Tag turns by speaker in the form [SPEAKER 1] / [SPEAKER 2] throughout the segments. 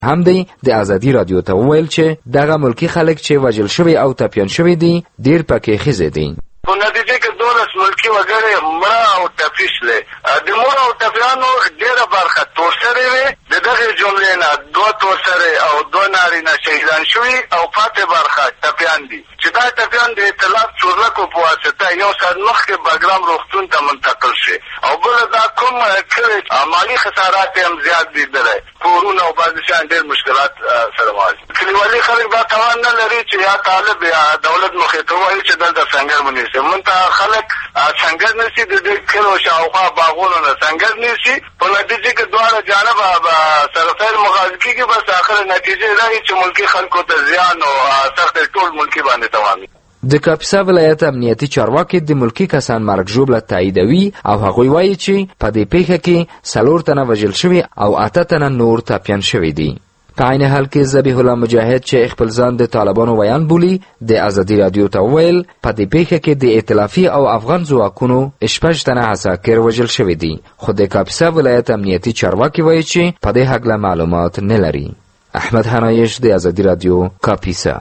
[SPEAKER 1] هم دی د ازادي رادیو ته وویل چې دغه ملکی خلک چې وژل شوي او ټپیان شوي دي ډیر پکې ښځې دي.
[SPEAKER 2] په نتیجه کې 12 ملکی وګړي مړه او ټپي شول. د مړو او ټپیانو ډیره برخه تور سره وي. د دغه جملې نه 2 تور سره او 2 نارینه شهیدان شوي او پاتې برخه ټپیان دي چې دا ټپیان د اطلاعات چورلکو په واسطه یو ساعت مخکې بګرام روغتون ته منتقل شي او بل دا کوم کړي مالی خسارات هم زیات دي. کورونه او بعضې شیان ډېر مشکلات سره مواجه. کلیوالي خلک دا توان نه لري چې یا طالب یا دولت مخې ته ووایي چې دلته سنګر ونیسي. مونږ ته خلک سنګر نیسي، د دې کلو شاوخوا باغونو نه سنګر نیسي. په نتیجه کې دواړه جانبه سره فعل مغازه کېږي. بس آخر نتیجه دا وي چې ملکي خلکو ته زیان او سخت ټول ملکي باندې تمام وي.
[SPEAKER 1] د کاپیسا ولایت امنیتي چارواکي د ملکی کسان مرګ ژوبله تاییدوي او هغوی وایي چې په دې پیښه کې 4 تنه وژل شوي او 8 تنه نور ټپیان شوي دي. په عین حال کې ذبیح الله مجاهد چې خپل ځان د طالبانو ویان بولي د ازادي رادیو ته وویل په دې پیښه کې د ائتلافي او افغان ځواکونو 6 تنه عساکر وژل شوي دي. خو د کاپیسا ولایت امنیتي چارواکي وایي چې په دې هکله معلومات نه لري. احمد حنایش د ازادي رادیو کاپیسا.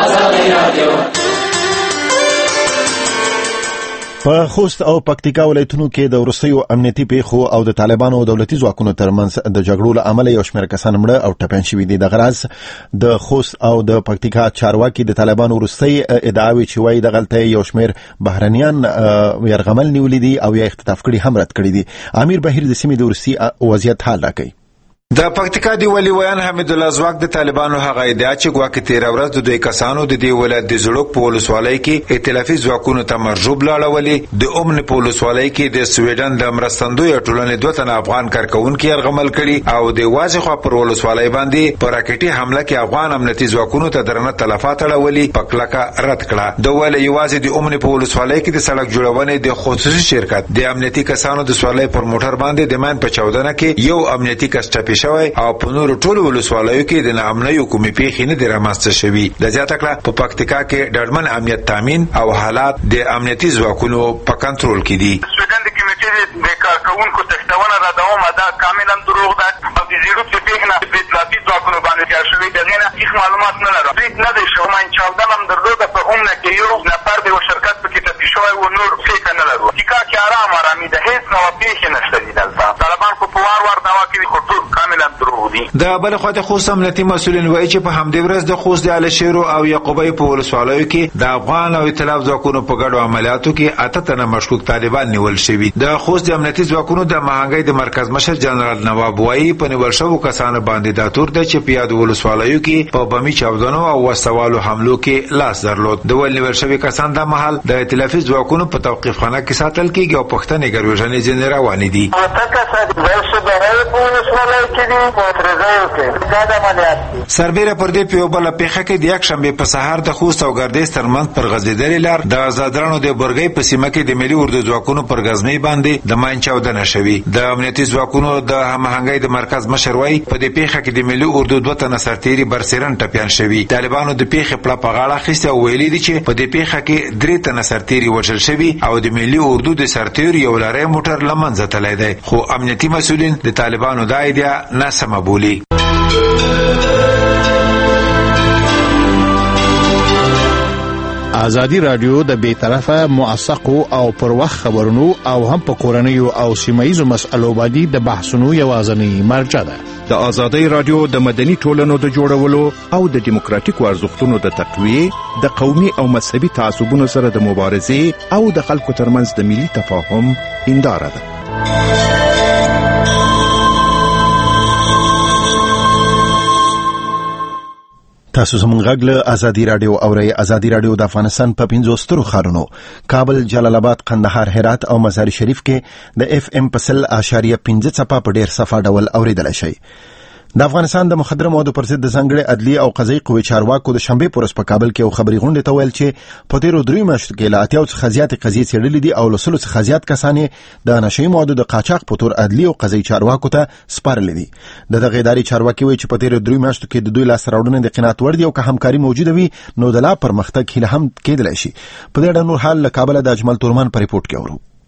[SPEAKER 3] په خوست او پکتیکا ولایتونو کې د وروستیو امنیتي پیښو او د طالبانو او دولتي ځواکونو ترمنځ د جګړو له امله یو شمېر کسان مړه او ټپیان شوي دي. دغه راز د خوست او د پکتیکا چارواکي د طالبانو وروستۍ ادعاوې چې وایي دغلته یو شمېر بهرنیان یرغمل نیولي دي او یا اختطاف کړي هم رد کړي دي. امیر بهیر د سیمې د وروستي وضعیت حال راکوي.
[SPEAKER 4] د پکتیکا دی ولی ویان حمید الله زواک د طالبانو هغه ادعا چې ګواکې 13 ورځ د دوی کسانو د دې ولایت د زړوک په ولسوالۍ کې ائتلافي ځواکونو ته مرجوب لاړولي. د اومن په ولسوالۍ کې د سویډن د مرستندوی ټولنې 2 تنه افغان کارکونکو یرغمل کړي او د واځي خو پر ولسوالۍ باندې پر راکټي حمله کې افغان امنیتي ځواکونو ته درنه تلفات اړولي پکلکه رد کړه. د ول یوازې د اومن په ولسوالۍ کې د سړک جوړونې د خصوصي شرکت د امنیتي کسانو د سوالۍ پر موټر باندې د مان په 14 کې یو امنیتي کس ټپي شوی او په نور ټولو ولسوالیو کې د ناامنۍ کومې پیښې نه دي رامنځته شوي. د زیاته کړه په پکتیکا کې ډاډمن امنیت تامین او حالات د امنیتي ځواکونو په کنټرول کې دي.
[SPEAKER 2] سویډن د کمیټې د کارکونکو تښتونه را دوام دا کاملا دروغ ده او د زیرو په پیښه نه د اطلاعاتي ځواکونو باندې کار شوی دغه نه هیڅ معلومات نه لرم. هیڅ نه دی شو من چاودل هم درلوده په عمره کې یو نفر د شرکت په کې ټپي شوی و نور څه نه لرو. تیکا کې آرامي ده هیڅ نو پیښه نشته دي. دلته طالبان په وار دوا کوي خو ټول کاملا دروغ دي.
[SPEAKER 4] د بل خوا د خوست امنیتي مسؤلین وایي چې په همدې ورځ د خوست د علشیرو او یعقوبی په ولسوالیو کې د افغان او ائتلاف ځواکونو په ګډو عملیاتو کې 8 تنه مشکوک طالبان نیول شوي. د خوست د امنیتي ځواکونو د مهنګۍ د مرکز مشر جنرال نواب وایي په نیول شوو کسانو باندې دا تور ده چې په یاد ولسوالیو کې په بمي چاودنو او وسوالو حملو کې لاس درلود. د ول نیول شوي کسان د محل د ائتلافي ځواکونو په توقيف خانه کې ساتل کېږي او پښتنې ګروژنې ځنې روانې دي. سربیره پر دې په بل پیښه کې د یک شنبه په سهار د خوست او ګردیز ترمنځ پر غزیدلې لار د آزادرانو د برګۍ په سیمه کې د ملي اردو ځواکونو پر غزنی باندې د ماین چاودنه شوې. د امنیتي ځواکونو د هماهنګۍ د مرکز مشر وایي په دې پیښه کې د ملي اردو 2 تنه سرتیري برسرن ټپیان شوي. طالبانو د پیښې په غاړه اخیسته او ویلي دي چې په دې پیښه کې 3 تنه سرتیري وژل شوي او د ملي اردو د سرتیري یو لارې موټر لمنځه تللی دی. خو امنیتي مسؤلین د طالبانو دا ایډیا ناسمه بولي.
[SPEAKER 5] ازادي رادیو د بیطرفه موثقو او پر وخت خبرونو او هم په کورنیو او سیمایي مسألو باندې د بحثونو یوازنی مرجع ده.
[SPEAKER 6] د ازادي رادیو د مدني ټولنو د جوړولو او د دیموکراتیکو ارزښتونو د تقویه، د قومي او مذهبي تعصبونو سره د مبارزې او د خلکو ترمنځ د ملي تفاهم هنداره ده.
[SPEAKER 3] تاسو زموږ غږ له ازادي رادیو اورئ. ازادي رادیو د افغانستان په 15 سترو ښارونو کابل، جلال آباد، قندهار، هرات او مزار شریف کې د FM په 100.5 څپه په ډیر صفه ډول اوریدل شي. د افغانستان د مخدره موادو پر ضد د ځانګړي عدلي او قضایي قوې چارواکو د شنبه پر ورځ په کابل کې یو خبري غونډه ته ویل چې په تیرو 3 میاشتو کې له 80 څخه زیاتې قضیې څېړلې دي او له 100 څخه زیات کسان د نشهیي موادو د قاچاق په تور عدلي او قضایي چارواکو ته سپارلي دي. دغه اداري چارواکي وایي چې په تیرو 3 میاشتو کې د دوی لاس راوړنې د قناعت وړ دي او که همکاري موجوده وي نو د لا پرمختګ هیله هم کېدلی شي. په دې ډول حال له کابل د اجمل تورمان په ریپورت کې اورو.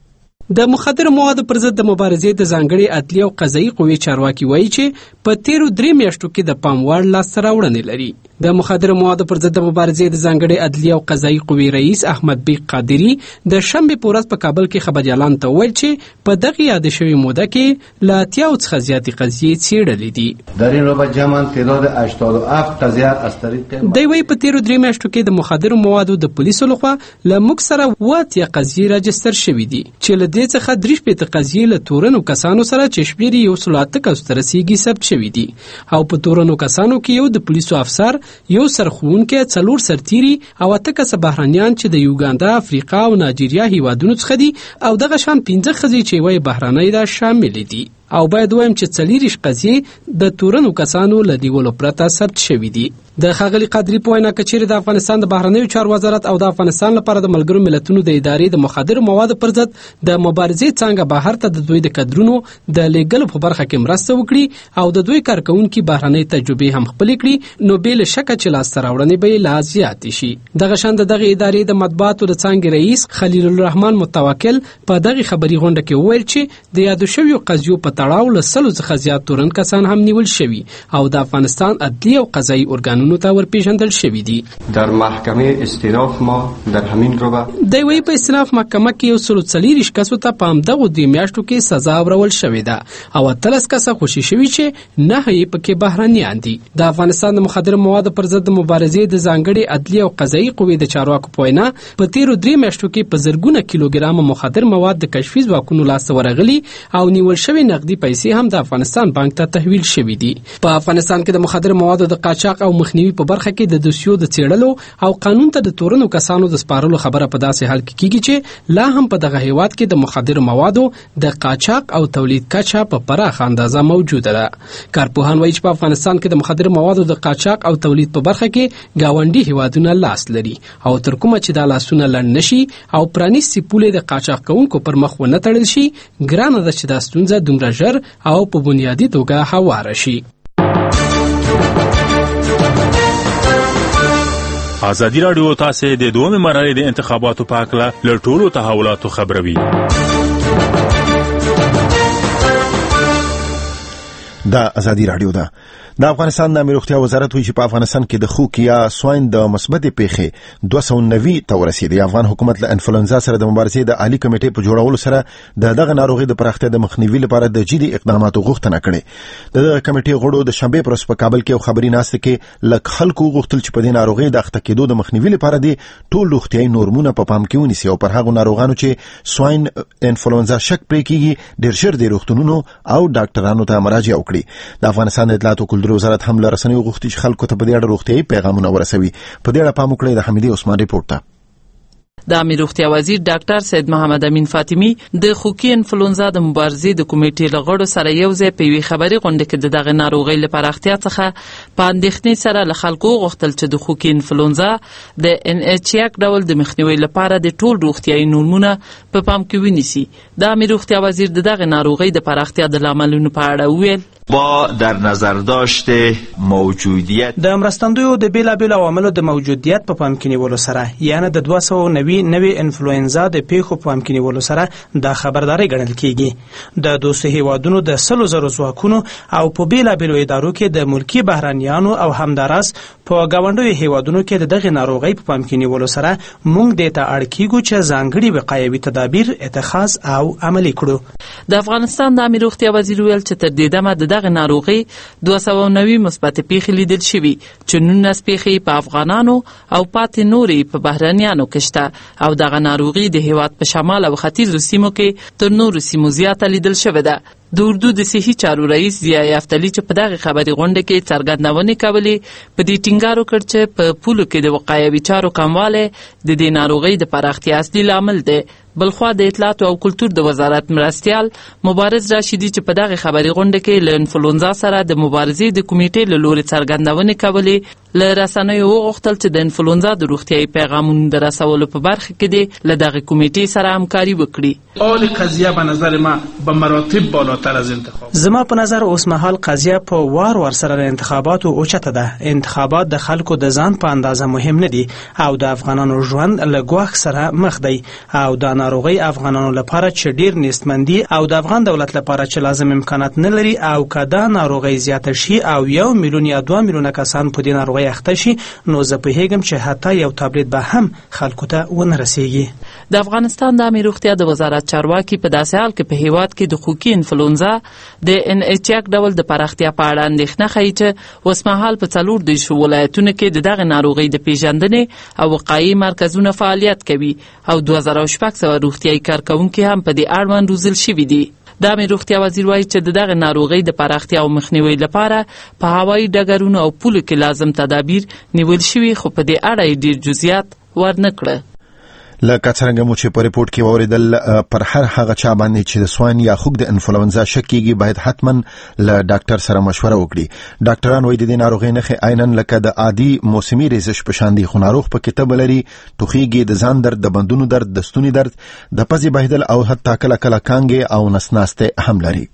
[SPEAKER 7] د مخدر موادو پر ضد د مبارزې د ځانګړي عدلي او قضایي قوې چارواکي وایي چې په تیرو 3 میاشتو کې د پام وړ لاسته راوړنې لري. د مخدر موادو پر ضد د مبارزې د ځانګړي عدلي او قضایي قوې رئیس احمد بیگ قادری د شنبې په ورځ په کابل کې خبريالانو ته وویل چې په دغه یاد شوی موده کې له 80 څخه زیاتې قضیې څېړلې دي.
[SPEAKER 8] در این رابطه جمعاً تعداد 87 قضیه از طریق
[SPEAKER 7] دوی وایي په تیرو 3 میاشتو کې د مخدر موادو د پولیسو لخوا له موږ سره 80 قضیې راجستر شوې دي چې له دې څخه 3 قضیې له تورنو کسانو سره چې شمېر یې 108 ته رسیږي ثبت شوي دي او په تورنو کسانو کې یو د پولیسو افسر، یو سرښوونکی، 4 سرتیري او 8 کسه بهرانیان چې د یوګاندا، افریقا او نایجیریا هیوادونو څخه دي او دغه شان 15 ښځې چې وایي بهرنۍ دا شامل دي. او باید وایم چې 40 قضیې د تورنو کسانو له نیولو پرته ثبت شوي دي. د ښاغلي قادري په وینا که چیرې د افغانستان د بهرنیو چارو وزارت او د افغانستان لپاره د ملګرو ملتونو د ادارې د مخدر موادو پر ضد د مبارزې څانګه بهر ته د دوی د کدرونو د لیږلو په برخه کې مرسته وکړي او د دوی کارکوونکي بهرنۍ تجربې هم خپلې کړي نو بې له شکه چې لاسته راوړنې به یې لا زیاتې شي. دغه شان د دغې ادارې د مطبوعاتو د څانګې رئیس خلیل الرحمن متوکل په دغې خبري غونډه کې وویل چې د یادو شویو قضیو په تړاو له 100 څخه زیات تورن کسان هم نیول شوي او د افغانستان عدلي او قضایي ارګانونو ته ورپېژندل شوي دي.
[SPEAKER 9] در محکمه استیناف ما در همین روبه
[SPEAKER 7] دوی وایي په استیناف محکمه کې 140 کسو ته په همدغو 2 میاشتو کې سزا ورول شوې ده او 13 کسه خوشي شوي چې 9 یې پکې بهرنیان دي. د افغانستان د مخدر موادو پر ضد مبارزې د ځانګړي عدلي او قضایي قوې د چارواکو په وینا په تیرو 3 میاشتو کې په زرګونه کیلوګرام مخدر مواد د کشفي ځواکونو لاسته ورغلي او نیول شوي نقدي پیسې هم د افغانستان بانک ته تحویل شوي دي. په افغانستان کې د مخدر موادو د قاچاق او مخنیوي په برخه کې د دوسیو د څېړلو او قانون ته د تورنو کسانو د سپارلو خبره په داسې حال کې کیږي چې لا هم په دغه هیواد کې د مخدر موادو د قاچاق او تولید کچه په پراخه اندازه موجوده ده. کارپوهان وایي چې په افغانستان کې د مخدر موادو د قاچاق او تولید په برخه کې گاونډي هیوادونه لاس لري او تر کومه چې دا لاسونه لړ نشي او پرانیستي پولې د قاچاق کوونکو پر مخ ونه تړل شي ګرانه ده چې دا ستونزه دومره ژر او په بنیادي توګه هواره شي.
[SPEAKER 10] ازادي راډیو تاسو د دوه مرحلې د انتخاباتو په اړه له ټولو تحولاتو خبروي.
[SPEAKER 3] دا ازادي راډیو ده. د افغانستان د امنیت روغتیا وزارت وایي چې په افغانستان کې د خوک یا سواین د مثبت پیښې 290 ته ورسېدي. افغان حکومت له انفلونزا سره د مبارزې د عالی کمیټې په جوړولو سره دغه ناروغي د پراختیا د مخنیوي لپاره د جدي اقداماتو غوښتنه کړې. د کمیټې غړو د شنبې پر ورځ په کابل کې خبري ناسته کې لک خلکو غوښتل چې په دې ناروغي د اخته کېدو د مخنیوي لپاره د ټول روغتيایي نورمونه په پام کې ونیسي او پر هغه ناروغانو چې سواین انفلونزا شک پرې کیږي ډېر ژر د روغتونونو او ډاکټرانو ته مراجعه وکړي. د افغانستان اطلاعات او کلتور وزارت هم له رسنیو غوښتي چې خلکو ته په دې اړه روغتيایي پیغامونه ورسوي. په دې اړه پام وکړئ. د حمیدي عثمان ریپورت ته
[SPEAKER 11] د امیر روغتیا وزیر ډاکټر سید محمد امین فاطمی د خوکی انفلونزا د مبارزې د کمیټې لغړو سره یو ځای په وی خبري غونډه کې د دغه ناروغي لپاره اختیار څخه په اندېښنې سره له خلکو غوښتل چې د خوکی انفلونزا د NH1 ډول د مخنیوي لپاره د ټول روغتیایي نورمونه په پام کې ونیسي. د امیر روغتیا وزیر دغه ناروغي د لپاره اختیار د عملونو په اړه ویل
[SPEAKER 12] با در نظر داشته موجودیت
[SPEAKER 13] د مرستندویو د بیلابیلو عواملو د موجودیت په پام کې نیولو سره یعنی د 290 نوي انفلوئنزا د پیښو په پام کې نیولو سره د خبرداري ګڼل کیږي. د دوه هیوادونو د 100,000 ځواکونو او په بیلابیلو ادارو کې د ملکی بهرانيانو او همداراز په گاونډیو هیوادونو کې دغه ناروغي په پام کې نیولو سره موږ د ته اړ کیږو چې ځانګړي وقایوي تدابیر اتخاذ او عملي کړو.
[SPEAKER 11] د افغانستان د امیر روغتیا وزیر ویل چې تر دې دمه دغه ناروغي 290 مثبت پیښې لیدل شوي چې 19 پیښې په افغانانو او پاتې نورې په بهرانيانو کې شته او دغه ناروغي د هیواد په شمال او ختیځو سیمو کې تر نورو سیمو زیاته لیدل شوې ده. د اردو د صحي چارو رئیس ضیاء افتلی چې په دغه خبري غونډه کې څرګندونې کولې په دې ټینګار وکړ چې په پولو کې د وقایوي چارو کمواله د دې ناروغي د پراختیا اصلي لامل دی. بلخوا د اطلاعات او کلتور د وزارت مرستيال مبارز راشدي چې په دغه خبري غونډه کې له انفلونزا سره د مبارزې د کمیټې له لوري څرګندونې کولې. له رسنیو وغوښتل چې د انفلونزا د روغتيایي پیغامونو د رسولو په برخه کې د له دغه کمیټې سره همکاري وکړي.
[SPEAKER 14] اول قضیه به نظر ما به مراتب بالاتر از انتخاب
[SPEAKER 13] زما په نظر اوس مهال قضیه په وار سره انتخابات او اوچته ده. انتخابات د خلکو د ځان په اندازه مهم نه دي او د افغانانو ژوند له ګواښ سره مخ دی او د ناروغي افغانانو لپاره چې ډیر نیستمندي او د افغان دولت لپاره چې لازم امکانات نه لري او که دا ناروغي زیاته شي او 1 میلیون یا 2 میلیونه کسان په دې ناروغي اخته شي نو زه پوهیږم چې حتی یو تابلیت به هم خلکو ته ونه رسیږي.
[SPEAKER 11] د افغانستان د عامه روغتیا د وزارت چارواکي په داسې حال کې په هیواد کې د خوکي انفلونزا د NH1 ډول د پراختیا په اړه اندېښنه ښیي چې اوسمهال په 4 ولایتونو کې دغه ناروغي د پیژندنې او وقایي مرکزونه فعالیت کوي او 2600 روغتیايي کارکونکي هم په دې اړوند روزل شوي دي. د عامه روغتیا وزیر وایي چې دغه ناروغي د پراختیا او مخنیوي لپاره په هوایي ډګرونو او پولو کې لازم تدابیر نیول شوي خو په دې اړه ډیر جزئیات ورنکړه.
[SPEAKER 3] لکه څنګه مو چې په ریپورت کې واوریدل پر هر هغه چا باندې چې د سوان یا خوک د انفلونزا شک کیږي باید حتما له ډاکټر سره مشوره وکړي. ډاکټران وایي د دې ناروغۍ نښې عیناً لکه د عادي موسمي ریزش په شان دي خو ناروغ پکې تبه لري، ټوخیږي، د ځان درد، د بندونو درد، د ستوني درد، د پزې بهیدل او حتی کله کله کانګې او نسناسته هم لري.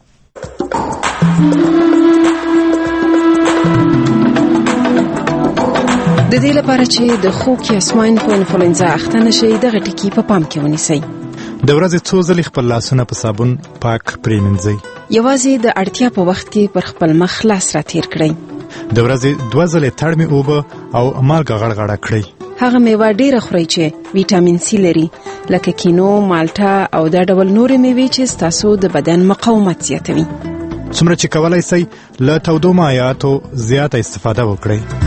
[SPEAKER 15] د دې لپاره چې د خوک یا سواین فلو انفلونزا اخته نشئ دغه ټکي په پام کې ونیسئ.
[SPEAKER 16] د ورځې څو ځلې خپل لاسونه په صابون پاک پرېمنځئ.
[SPEAKER 15] یوازې د اړتیا په وخت کې پر خپل مخ لاس راتیر کړئ.
[SPEAKER 16] د ورځې 2 ځلې تړمې اوبه او مالګه غړغړه کړئ.
[SPEAKER 15] هغه میوه ډیره خورئ چې ویټامین سي لري لکه کینو، مالټا او دا ډول نورې میوې چې ستاسو د بدن مقاومت زیاتوي.
[SPEAKER 16] څومره چې کولای شئ له تودو مایعاتو زیاته استفاده وکړئ.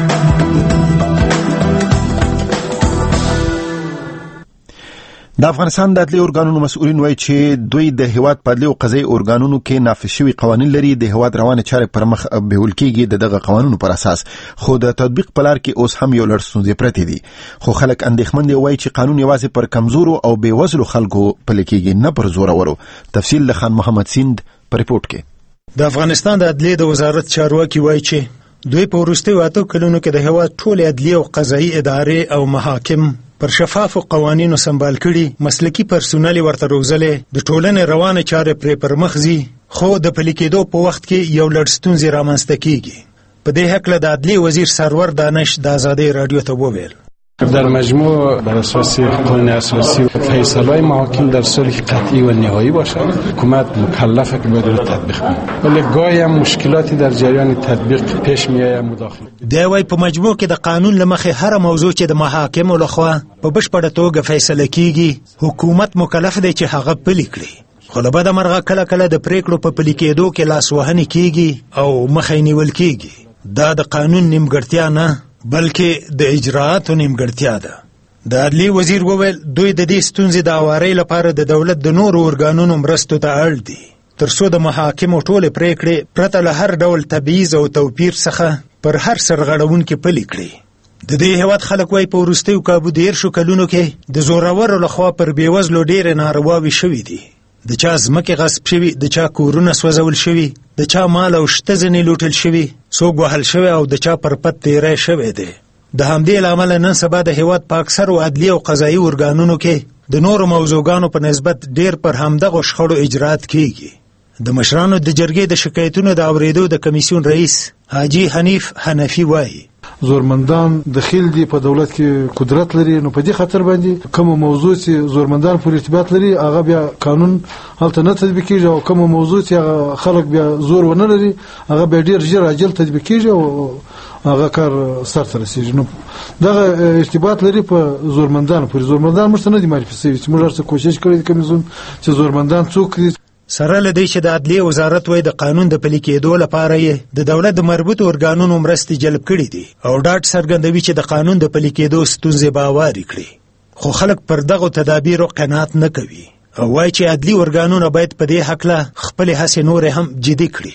[SPEAKER 3] د افغانستان د عدلي ارګانونو مسؤلین وایي چې دوی د هیواد په عدلي او قضایي ارګانونو کې نافذ شوي قوانین لري. د هیواد روانه چارې پر مخ بیول کېږي دغه قوانینو پر اساس، خو د تطبیق په لار کې اوس هم یو لړ ستونزې پرتې دي. خو خلک اندېښمن دي، وایي چې قانون یوازې پر کمزورو او بې وزلو خلکو پلي کېږي نه پر زورورو. تفصیل له خان محمد سیند په ریپورت کې.
[SPEAKER 17] د افغانستان د عدلي د وزارت چارواکي وایي چې دوی په وروستیو 8 کلونو کې د هیواد ټول عدلي او قضایي ادارې او محاکم پر شفافو قوانینو سمبال کړي، مسلکي پرسونل ورته روزلې، د ټولنې روانه چارې پرې پر مخ ځي، خو د پلي کېدو په وخت کې یو لړ ستونزې رامنځته کیږي. په دې هکله د عدلي وزیر سرور دانش د آزادۍ رادیو ته وویل:
[SPEAKER 18] در مجموع بر اساس قانون اساسی فیصله‌های محاکم در صلح قطعی و نهایی باشد، حکومت مکلفه که باید تطبیق کنه، ولی گاهی هم مشکلاتی در جریان تطبیق پیش میآید مداخله.
[SPEAKER 17] دا وایي په مجموع کې د قانون لمخې هر موضوع چې د محاکمو لخوا په بشپړه توګه فیصله کیږي حکومت مکلف دی چې هغه پلي کړي، خو له بده مرغه کله کله د پریکړو په پلي کېدو کې لاسوهنې کیږي او مخې نیول کیږي. دا د قانون نیمګړتیا نه بلکې د اجراءاتو نیمګړتیا ده. د عدلي وزیر وویل دوی د دې ستونزې د اوارۍ لپاره د دولت د نورو ارګانونو مرستو ته اړ دي ترڅو د محاکمو ټولې پریکړې پرته له هر ډول تبعیض او توپیر څخه پر هر سرغړونکي پلي کړي. د دې هیواد خلک وایي په وروستیو کابو 13 کلونو کې د زورورو لخوا پر بېوزلو ډېرې نارواوې شوي دي. د چا ځمکې غصب شوي، د چا کورونه سوځول شوي، د چا مال او شته ځینې لوټل شوي، څوک وهل شوی او د چا پر پد تیری شوی دی. د همدې له امله نن سبا د هیواد په اکثرو عدلي او قضایي ارګانونو کې د نورو موضوعګانو په نسبت ډیر پر همدغو شخړو اجرات کیږي. د مشرانو د جرګې د شکایتونو د اوریدو د کمیسیون رئیس حاجی حنیف حنفی وایي
[SPEAKER 19] زورمندان دخیل دي په دولت کې قدرت لري، نو په دې خاطر باندې کوم موضوع چې زورمندان پر ارتباط لري هغه بیا قانون هلته نه تطبیق کیږي او کوم موضوع چې خلک بیا زور ونه لري هغه بیا ډیر ژر عاجل تطبیق کیږي او هغه کار سرته رسیږي. نو دغه ارتباط لري په زورمندان پر زورمندان مرسته نه دي معرفي شوي چې موږ هر څه کوشش کړی کمیسیون چې زورمندان څوک دي.
[SPEAKER 17] سره له دې چې د عدلي وزارت وایي د قانون د پلي کېدو لپاره یې د دولت د مربوطو ارګانونو مرستې جلب کړي دي او ډاډ څرګندوي چې د قانون د پلي کېدو ستونزې به هوارې کړي، خو خلک پر دغو تدابیرو قناعت نه کوي او وایي چې عدلي ارګانونه باید په دې هکله خپلې هڅې نورې هم جدي کړي.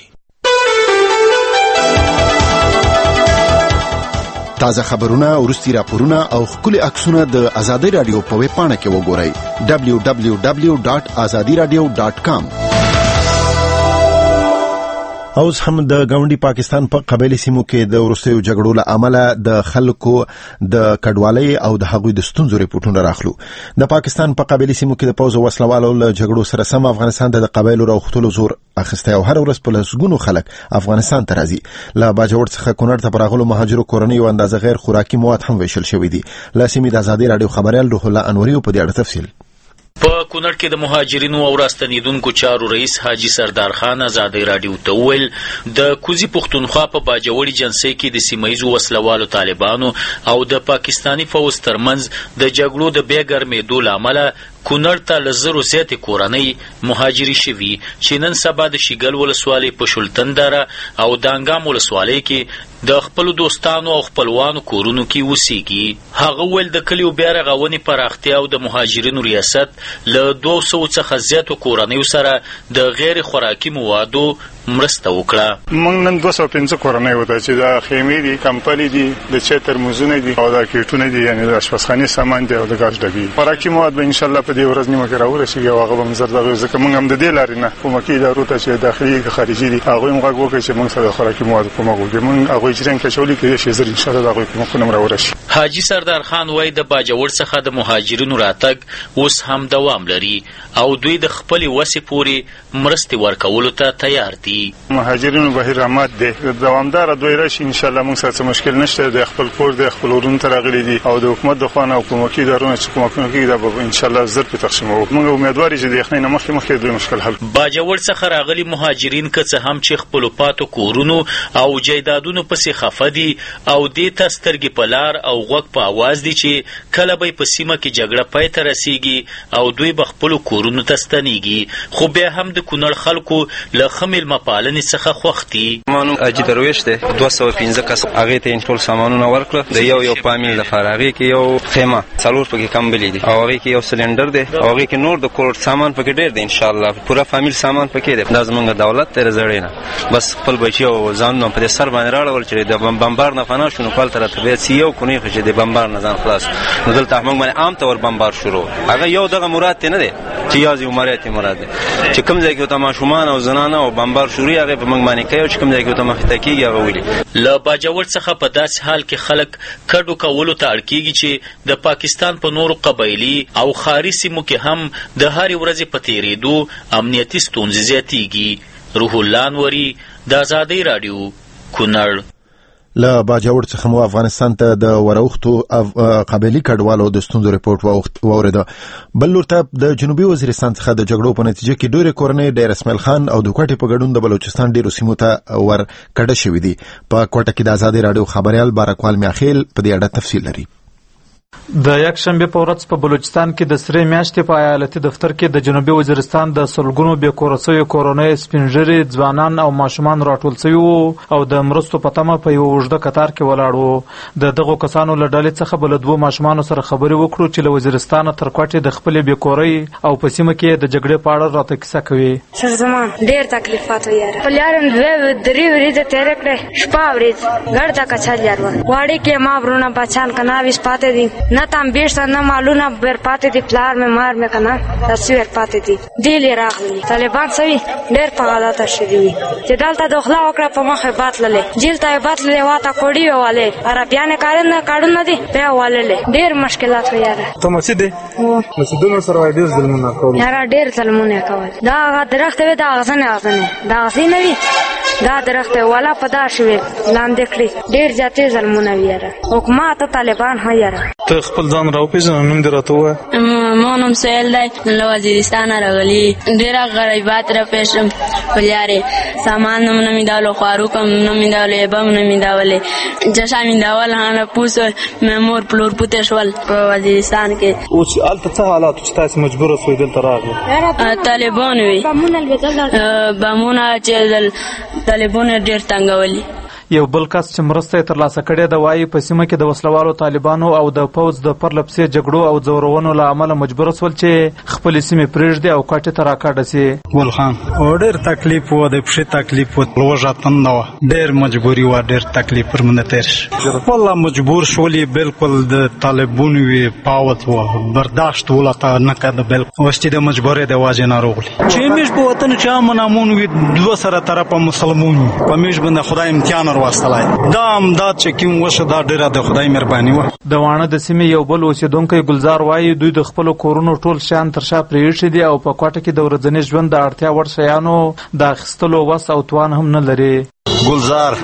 [SPEAKER 3] تازه خبرونه، وروستي راپورونه او ښکلي عکسونه د آزادۍ راډیو په ویب پاڼه کې وګورئ www.azadiradio.com. اوس هم د ګاونډي پاکستان په قبایلی سیمو کې د وروستیو جګړو له امله د خلکو د کډوالۍ او د هغوی د ستونزو ریپورټونه راخلو. د پاکستان په قبایلی سیمو کې د پوځ او وسلوالو له جګړو سره سم افغانستان د قبایلو راوختلو زور اخیستی او هر ورځ په لسګونو خلک افغانستان ته راځي. له باجوړ څخه کونړ ته په راغلو مهاجرو کورنیو اندازه غیر خوراکي مواد هم ویشل شوي دي. له سیمې د ازادۍ راډیو خبریال روح الله انوري په دې اړه تفصیل.
[SPEAKER 20] په کونړ کې د مهاجرینو او راستنیدونکو چارو رئیس حاجی سردار خان ازادي رادیو ته وویل د کوزي پښتونخوا په باجوړي جنسي کې د سیمایزو وسلوالو طالبانو او د پاکستانی فوج ترمنځ د جګړو د بیا ګرمېدو له امله کونړ ته له زرو زیاتې کورنۍ مهاجري شوي چې نن سبا د شیګل ولسوالۍ په شلتن دره او د انګام ولسوالۍ کې د خپلو دوستانو او خپلوانو کورونو کې اوسېږي. هغه ویل د کلیو بیا رغونې پراختیا او د مهاجرینو ریاست له 200 څخه زیاتو کورنیو سره د غیر خوراکي موادو مرسته وکړه.
[SPEAKER 21] موږ نن 215 کورنۍ وته چې د خیمې دي، کمپلي دي، د چای ترموزونه دي او د کیټونه دي، یعنی د اشپزخانې سامان دی او د ګاز ډبې. خوراکي مواد به ان شاء الله په دې ورځ نیمه کې راورسیږي او هغه به مزر دغه ځکه موږ هم د دې لارې نه کومکي ادارو ته چې داخلي او خارجي دي هغه هم غوږ وکړي چې موږ سره خوراکي مواد کومه وګورو. موږ هغه اجران کې شولې کې شي زر ان شاء الله هغه کومه راورسي.
[SPEAKER 20] حاجی سردار خان وای د باجوړ څخه د مهاجرینو راتګ اوس هم دوام لري او دوی د خپل وسې پوري مرستې ورکولو ته تیار دي.
[SPEAKER 21] مهاجرینو بهیر رحمت دي دوامدار دوی راشي ان شاء الله موږ سره مشکل نشته. د خپل کور د خپل ورون ته راغلي دي او د حکومت د خوانه او کومکي ادارو چې کومکونه کوي دا به ان شاء الله زر په تقسیمو. موږ امیدوار یو چې د یخنۍ مخکې د مشکل حل.
[SPEAKER 20] باجوړ څخه راغلي مهاجرین که څه هم چې خپل پاتو کورونو او جیدادونو پسې خفه دي او دې ته سترګې په لار او غوږ په आवाज دي چې کله به په سیمه کې جګړه پای ته رسیږي او دوی به خپل کورونو ته ستنیږي. خو بیا هم د کونړ خلکو له خمیل مپالنې څخه خوښتي.
[SPEAKER 22] مانو اجي درويش ده 215 کس هغه ته ټول سامانونه ورکړه. د یو فامیل لپاره هغه کې یو خیمه څلور پکې کمبلې دي او هغه کې یو سلندر ده او هغه کې نور د کور سامان پکې ډېر دي. ان شاء الله پورا فامیل سامان پکې ده. دا زمونږ دولت ته رزړینه بس خپل بچي او ځان په سر باندې راړول چې د بمبار نه فنا شنو خپل تر طبيعت سیو کونی خو چې د بمبار نه ځان خلاص نو دلته موږ باندې عام طور بمبار شروع. هغه یو دغه مراد نه ده چې یازي عمرته مراد ده چې کوم ځای کې ته ماشومان او زنانه او بمبار شروع هغه په موږ باندې کوي چې کوم ځای کې ته مخته کیږي هغه ویلي.
[SPEAKER 20] له باجوړ څخه په داس حال کې خلک کډو کولو ته اړ کیږي چې د پاکستان په نورو قبایلی او خاري سیمو کې هم د هر ورځې په تیریدو امنیتي ستونزې زیاتېږي. روح الله انوري د آزادۍ رادیو کونړ.
[SPEAKER 3] له باجوړ څخه مو افغانستان ته د وروختو قبایلی کډوالو د ستونزو ریپورت واورېده. بل لور ته د جنوبي وزیرستان څخه د جګړو په نتیجه کې ډېرې کورنۍ ډیر اسماعیل خان او د کوټې په ګډون د بلوچستان ډیرو سیمو ته ور کډه شوې دي. په کوټه کې د آزادۍ رادیو خبريال بارکوال میاخیل په دې اړه تفصیل لري.
[SPEAKER 23] د یک شنبه په ورځ په بلوچستان کې د سری میاشتې په ایالتي دفتر کې د جنوبي وزیرستان د سلګونو بې کوره شویو کورنۍ سپینږیري ځوانان او ماشومان راټول شوي وو او د مرستو په تمه په یو اوږده کتار کې ولاړ وو. د دغو کسانو له ډلې څخه به له دوو ماشومانو سره خبرې وکړو چې له وزیرستانه تر کوټې د خپلې بې کورۍ او په سیمه کې د جګړې په اړه راته کیسه کوي.
[SPEAKER 24] سر زمان ډېر تکلیفات یاره خپل یارم درې ورځې تېرې کړې شپه ورځ ګړ ته کچل یار واړې کې ما ورونه بچان کناویس پاتې دي نه تام بیشتر نه معلومه ور پاتې دي پلار مې مار مې کنه تصویر پاتې دي دیل راغلي طالبان سوي ډېر په حالات شدي چې دلته دخلا وکړه په مخه باتللې جیل ته باتللې واته کوډي واله عربيان کارن کارونه دي په واله ډېر مشکلات ویاره
[SPEAKER 23] ته مسجد مسجدونو سره ډېر ظلمونه کول
[SPEAKER 24] یاره ډېر ظلمونه کول دا درخت وي دا غزنه دا غزنه وي دا درخت والا پدا شوی لاندې کړی ډېر ځاتې ظلمونه ویاره حکومت طالبان هياره.
[SPEAKER 23] ته خپل ځان راوپېژنې نوم دې راته ووایه.
[SPEAKER 24] ما نوم سهیل دی له وزیرستان راغلی ډېره غریبات راپېښم خپل یارې سامان هم نه مې داولو خواروک هم نه مې داولې ایبه هم نه مې داولې جشا مې داول هانه پوس مې مور پلور پوتې شول په وزیرستان کې.
[SPEAKER 23] اوس هلته څه حالات چې تاسې مجبوره سوئ دلته راغلئ؟
[SPEAKER 24] طالبان وي بمونه چې طالبانو ډېر تنګولي.
[SPEAKER 23] یو بل کس چې مرسته یې ترلاسه کړې ده وایي په سیمه کې د وسلوالو طالبانو او د پوځ د پرلپسې جګړو او ځورونو له امله مجبور شول چې خپلې سیمې پرېږدي او کوټې ته راکډه سي. ګل خان ډېر تکلیف و د پښې تکلیف و لوږه تنده وه ډېر مجبوري وه ډېر تکلیف پر مونږ تېر شي والله مجبور شولې بالکل د طالبانو وي پاوت و برداشت ولته نه کده بالکل اوس چې د مجبورۍ د وجې نه راغلي چې موږ په وطن کې امن امون وي دوه سره طرفه مسلمون په موږ باندې خدای امتحان واستلای دا امداد چې کوم وشه دا ډیره د خدای مهرباني و. د وانه د سیمې یو بل اوسیدونکی ګلزار وایي دوی د خپل کورونو ټول شان تر شا پرېښي دي او په کوټه کې د ورځني ژوند د اړتیا وړ شیانو د اخیستلو وس او توان هم نه لري.
[SPEAKER 1] ګلزار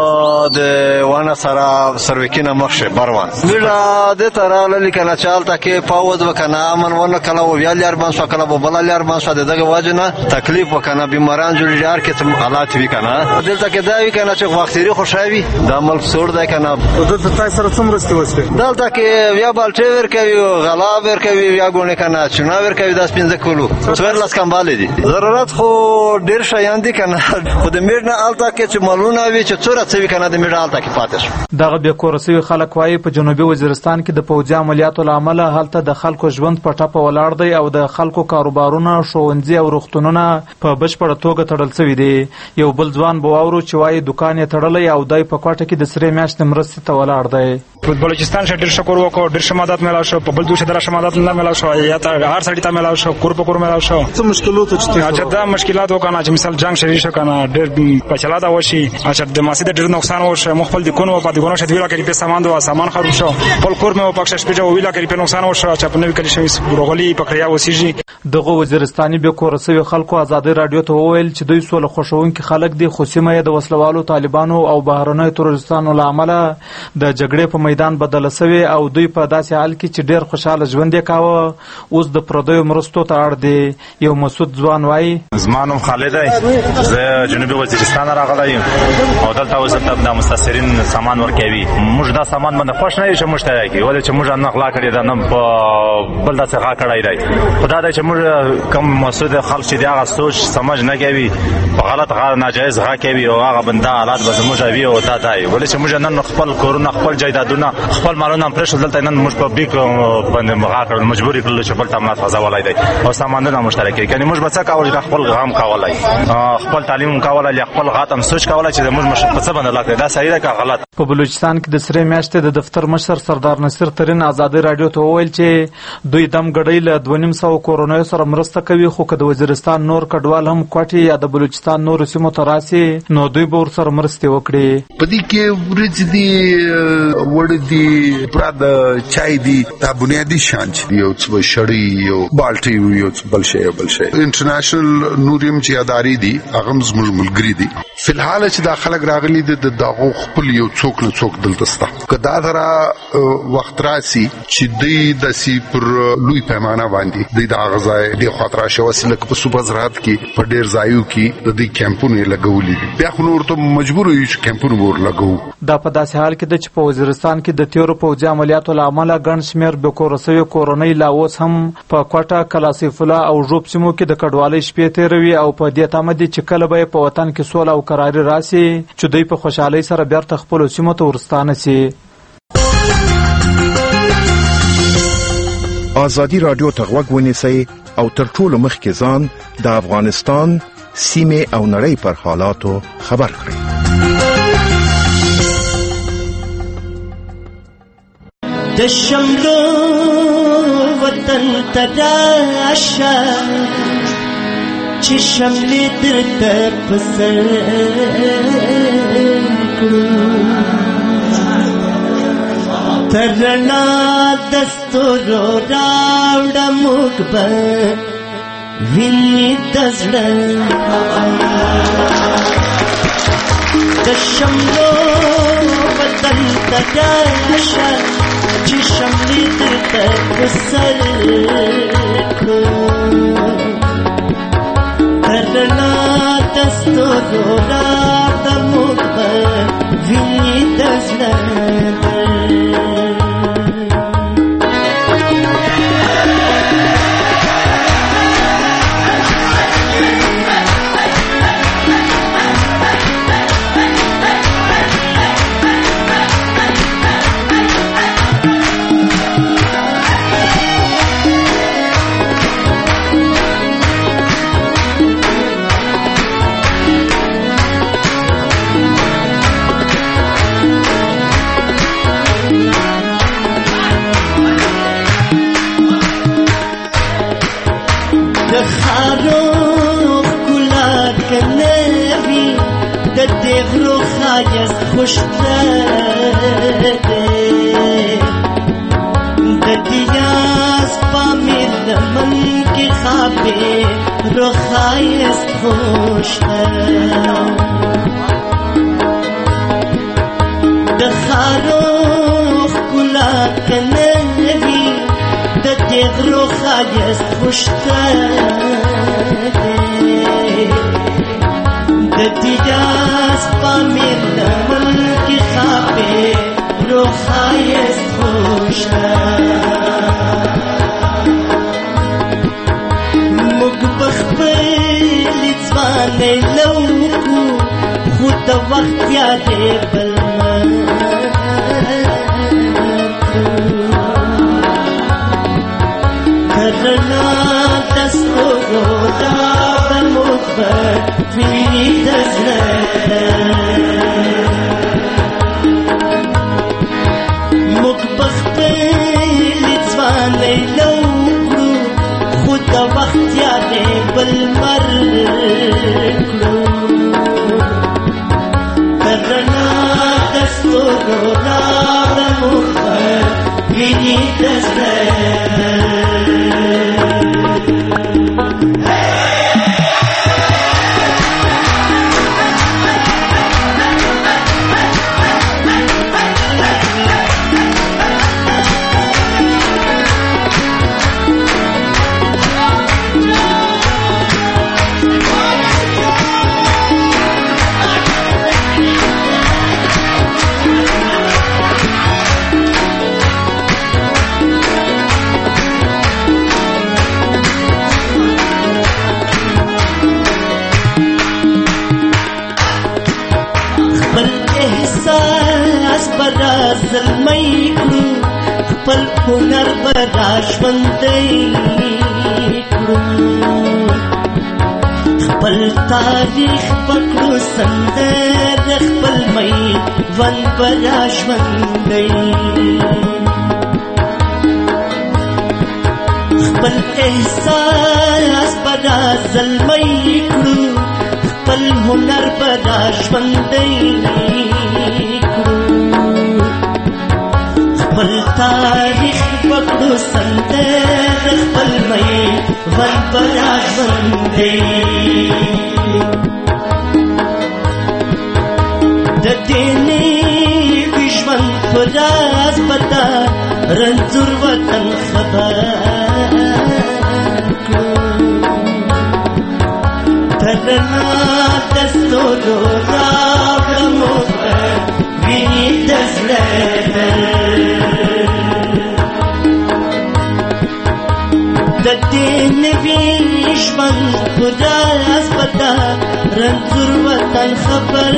[SPEAKER 1] زه د ونه سره سروکینه مخشه بروان میړه د تراله لیکنه چالتہ کې پاود وکنه امن ونه کله و بیا لار باندې کله بل لار باندې دغه واجنه تکلیف وکنه بیماران جوړ یار کې تم حالات وی کنه دلته کې دا وی کنه چې وختيري خوشاوي د ملک سور ده کنه
[SPEAKER 23] دلته تاسو سره څومره ستوسته
[SPEAKER 1] دلته کې بیا بالټي ور کوي غلا ور کوي بیا ګونه کنه چنا ور کوي د 15 کولو څور لاس کمبال دي ضرورت خو ډیر شایان دي کنه خو د میرنه الته کې چې مالونه وی چې څوره څوي کنه د میډال الته کې پاتې شو
[SPEAKER 23] دغه بیا کورسوي خلک وایي په جنوبي وزیرستان کې د پوځي عملیاتو لامل هلته د خلکو ژوند په ټاپه ولاړ دی او د خلکو کاروبارونه ښوونځي او روغتونونه په بشپړه توګه تړل شوي دي. یو بل ځوان به واورو چې وایي دکان یې تړلی او دای په کوټه کې د سرې میاشتې مرستې ته ولاړ دی.
[SPEAKER 2] په بلوچستان شه ډېر شکر وکړو ډېر شمادات ملاو شو په بل دوه شدره شمادات نه ملاو شو یا ته هر سړی ته ملاو شو کور په کور ملاو شو
[SPEAKER 23] څه مشکلات چې
[SPEAKER 2] دا مشکلات وکنه چې مثال جنگ شری شو کنه ډېر پچلا دا وشي چې د ماسې ډېر نقصان وشه مخفل دي کونو په دغه شت ویلا کې په سامان دوا سامان خراب شو په کور مې په پښه شپه ویلا کې په نقصان وشه چې په نوې کلی شوی بروغلی پکړیا وسیږي.
[SPEAKER 23] دغه وزیرستاني به کورسوي خلکو ازادي رادیو ته وویل چې دوی سول خوشوونکي خلک دي خو سیمه د وسلوالو طالبانو او بهرنۍ تروریستانو لامل د جګړې په میدان بدل شوی او دوی په داسې حال کې چې ډېر خوشاله ژوند کاوه اوس د پردیو مرستو ته اړ دي. یو مسعود ځوان وایي
[SPEAKER 4] زمانم خالد دی زه جنوبي وزیرستان راغلی یم او دلته اوس د مستثمرین سامان ورکوي موږ دا سامان باندې خوښ نه یو چې مشتري ولې چې موږ نه غلا کړی دا نه په بل داسې غلا کړی دی خدای دې چې موږ کم مسعود خلک چې دا سوچ سمج نه کوي په غلط غا ناجایز غا کوي او هغه بنده حالات به موږ وی او تا دی ولې چې موږ نن خپل کورونه خپل جایدادونه خپل مالونه پرېښول دلته نن موږ په بیک باندې غا کړل مجبوري کړل چې بل تامنات غزا ولای دی او سامانونه مشترکي کوي یعنی موږ به څه کول چې خپل غام کولای خپل تعلیم کولای خپل غاتم سوچ کولای چې موږ مش په څه باندې لاګي دا صحیح ده که غلط.
[SPEAKER 23] په بلوچستان کې د سرې میاشتې د دفتر مشر سردار نصیر ترین ازادي رادیو ته وویل چې دوی دم غړی له 2.5 کورونو سره مرسته کوي خو که د وزیرستان نور کډوال هم کوټي یا د بلوچستان نور سیمو ته راسي نو دوی به ورسره مرستې وکړي.
[SPEAKER 5] په دې کې ورځ دي وړ دي پرا د چای دي دا بنیادی شان دي یو څه شړی یو بالټي یو بل شی انټرنیشنل نوریم چې اداري دي هغه زموږ ملګری دي فلحال چې دا خلک راغلي دي د دغه خپل یو څوک نه څوک دلته ستا کدا درا وخت راسي چې دوی د سی پر لوی پیمانه باندې دوی د غزای د خاطر شوسله په صوبه زراعت کې په ډیر ځایو کې د دې کیمپونه لګولې بیا خو نور ته مجبور یو چې کیمپونه ور لګو.
[SPEAKER 23] دا په داسې حال کې د چې په وزیرستان کې د تیرو پوځي عملیاتو لامل ګڼ شمېر به کورسوي کورنۍ لا اوس هم په کوټه کلاسیف الله او ژوب سیمو کې د کډوالۍ شپې تیروي او په دې تمه دي چې کله به په وطن کې سوله او قراري راسي چې دوی په خوشحالۍ سره بیرته خپلو سیمو ته ورستانه سي.
[SPEAKER 6] ازادي رادیو ته غوږ ونیسئ او تر ټولو مخکې ځان د افغانستان سیمې او نړۍ پر حالاتو خبر کړئ.
[SPEAKER 25] د شملو وطن تراشه چې شملې درته پسر کړو ترنا دستورو راوړه موږ به ویني د زړه د شملو وطن تراشه چې شملې درته پسر کړو ترنا دستورو راوړه موږ به ویني د زړه خوشتره د دیاز پامیر لمن کې خابه روخایست خوشتره د خارو ښکلا که نه وي د دې غرو ښایست خوشته دی د دیاز پامیر لمن کې ښاپېرو ښایست خوشته موږ به خپلې ځوانۍ لوکو خو د وخت یادې بل کرنا دستورو راغله موږ به ویني د زړه موږ به خپلې ځوانۍ لوکړو خو د وخت یادې بل مر کړو کرنا دستورو راغله موږ به ویني د زړه زلمی کړو خپل هنر به را ژوندی کړو خپل تاریخ به کړو سندره خپل میوند به را ژوندی خپل احساس به را زلمی کړو خپل هنر به را ژوندی خپل تاریخ پکړو سندره خپل میوند به را ژوندی د دې نوي ژوند په راز به دا رنځور وطن خبر کړو ترنا دستورو راغله موږ به ویني د زړه د دې نوي ژوند په راز به دا رنځور وطن خبر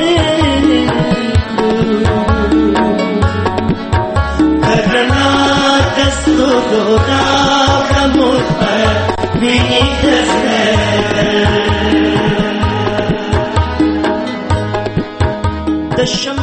[SPEAKER 25] کړو کرنا دستورو راغله موږ به ویني د زړه د شمع